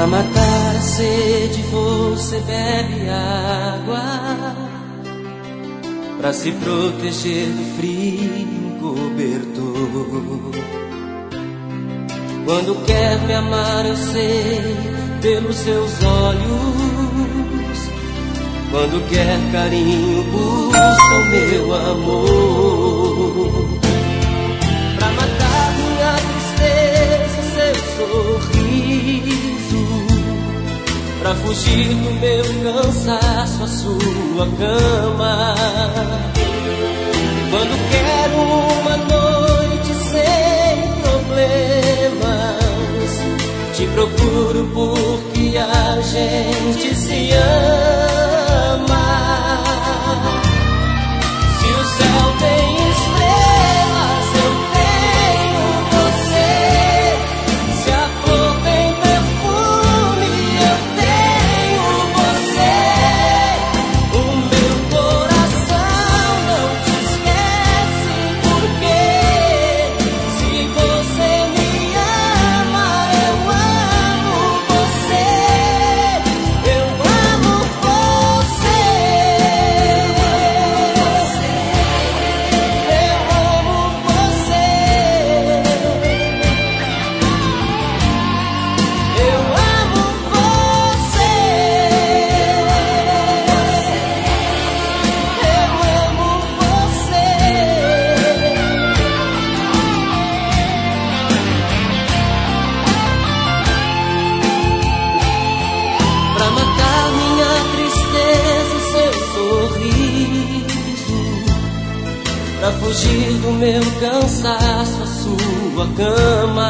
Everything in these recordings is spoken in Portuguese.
Pra matar a sede você bebe água, pra se proteger do frio um cobertor. Quando quer me amar eu sei pelos seus olhos, quando quer carinho busca o meu amor. Pra matar minha tristeza seu sorriso, pra fugir do meu cansaço a sua cama. Quando quero uma noite sem problemas, te procuro porque a gente se ama. Se o céu tem estrelas, eu tenho você. Se a flor tem perfume, eu tenho você. O meu coração não te esquece, porque se você me ama, eu amo você. Eu amo você. Eu amo você. Eu amo você. Eu amo você. Pra matar minha tristeza, seu sorriso, pra fugir do meu cansaço a sua cama.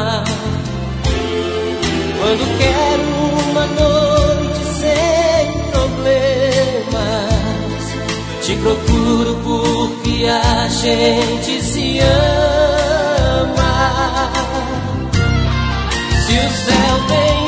Quando quero uma noite sem problemas, te procuro porque a gente se ama. Se o céu tem